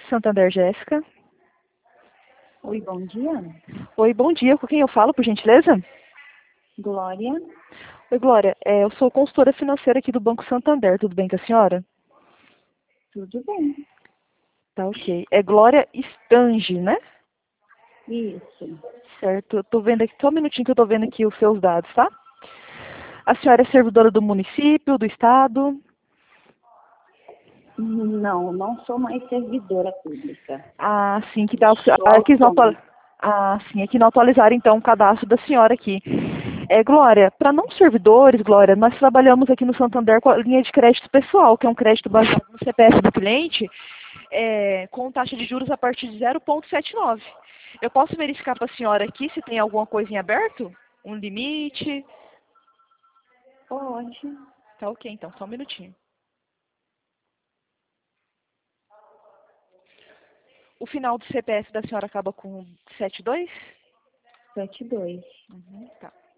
Santander, Jéssica. Oi, bom dia. Oi, bom dia. Com quem eu falo, por gentileza? Glória. Oi, Glória. Eu sou consultora financeira aqui do Banco Santander. Tudo bem com a senhora? Tudo bem. Tá, ok. É Glória Stange, né? Isso. Certo. Eu tô vendo aqui, só um minutinho que eu tô vendo aqui os seus dados, tá? A senhora é servidora do município, do estado? Não, não sou mais servidora pública. Ah, sim, que dá. Sou autônoma. Sim, aqui não atualizaram então o cadastro da senhora aqui. Glória, para não servidores, Glória, nós trabalhamos aqui no Santander com a linha de crédito pessoal, que é um crédito baseado no CPF do cliente, com taxa de juros a partir de 0,79. Eu posso verificar para a senhora aqui se tem alguma coisa em aberto? Um limite? Pode. Tá ok, então, só um minutinho. O final do CPF da senhora acaba com 72? 72. Uhum, tá.